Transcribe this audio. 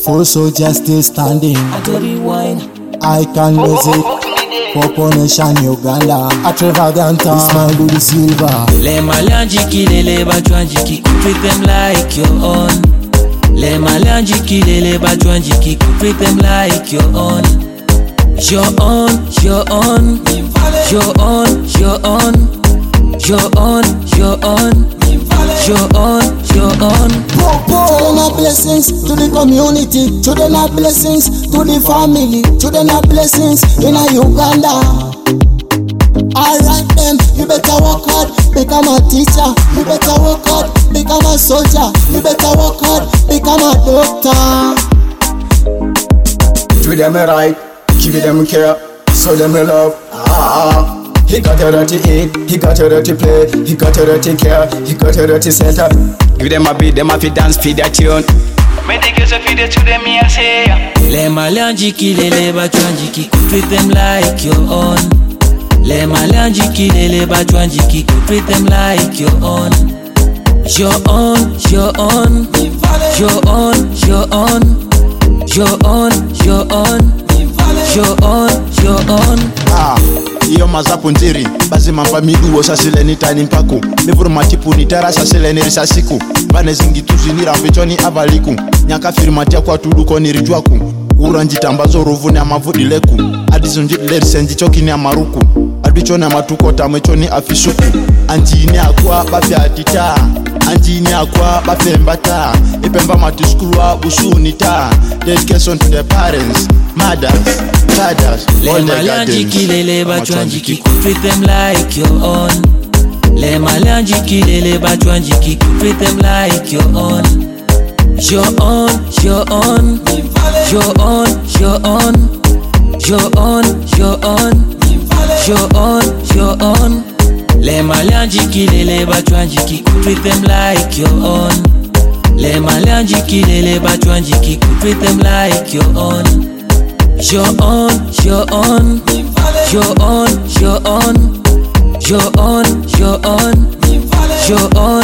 Full soldier still standing. I do the wine. I can music. Popo Nation Uganda. Extravaganta. Ismail Udi Silva. Les Malianjiki, les Batuanjiki, treat them like your own. Les Malianjiki, les Batuanjiki, treat them like your own. Your own, your own, your own, your own, your own, your own, your own, your own. Children are blessings to the community. Children are blessings to the family. Children are blessings in a Uganda. Alright then, you better work hard, become a teacher. You better work hard, become a soldier. You better work hard, become a doctor. Treat them right, give them care, show them love. He got a dirty eat, he got a dirty play, he got a dirty care, he got a dirty center. Give them a beat, them a fi dance, feed their tune. Make the girls feed it to them, me I say. Les Malianjiki, les Batuanjiki, treat them like your own. Les Malianjiki, les Batuanjiki, treat them like your own. Your own, your own, your own, your own, your own, your own, your own, your own. Iyo mazapo nziri bazi mampa midu osasile ni tani mpako mevuru matipu ni tera sasile ni risasiku bane zingi tuzinira mvechoni avaliku nyaka firmatia kwa tuluko ni rijwaku uranji tambazo rovuni amavudi leku adizonji lersenji choki ni amaruku adichoni amatuko tamechoni afisuku anjini akwa bafya atita anjini akwa bafembata ipemba matiskulwa busunita dedication to the parents mothers fathers. Les Malianjiki, les Batuanjiki, treat them like your own. Les Malianjiki, les Batuanjiki, treat them like your own. Your own, your own, your own, your own, your own, your own, your own, your own. Les Malianjiki, les Batuanjiki, treat them like your own. Les Malianjiki, les Batuanjiki, treat them like your own. Your own, your own, your own, your own, your own, your own, your own.